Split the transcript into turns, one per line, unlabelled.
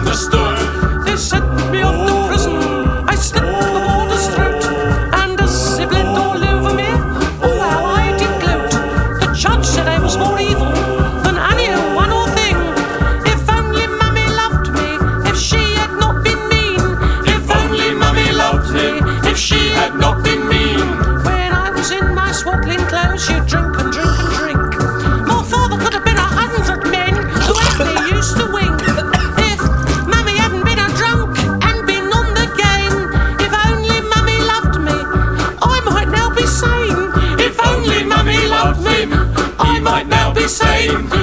understood.
They sent me off to prison. I slit the warder's throat, and as he bled all over me, oh how I did gloat. The judge said I was more evil than any one or thing. If only Mummy loved me, if she had not been mean.
If only Mummy loved me, if she had not been mean.
When I was in my swaddling clothes, she'd drink and drink and drink. My father could have been 100 men who had me used to wink. If Mummy hadn't been a drunk and been on the game, if only Mummy loved me, I might now be sane.
If only Mummy loved him, he might now be sane.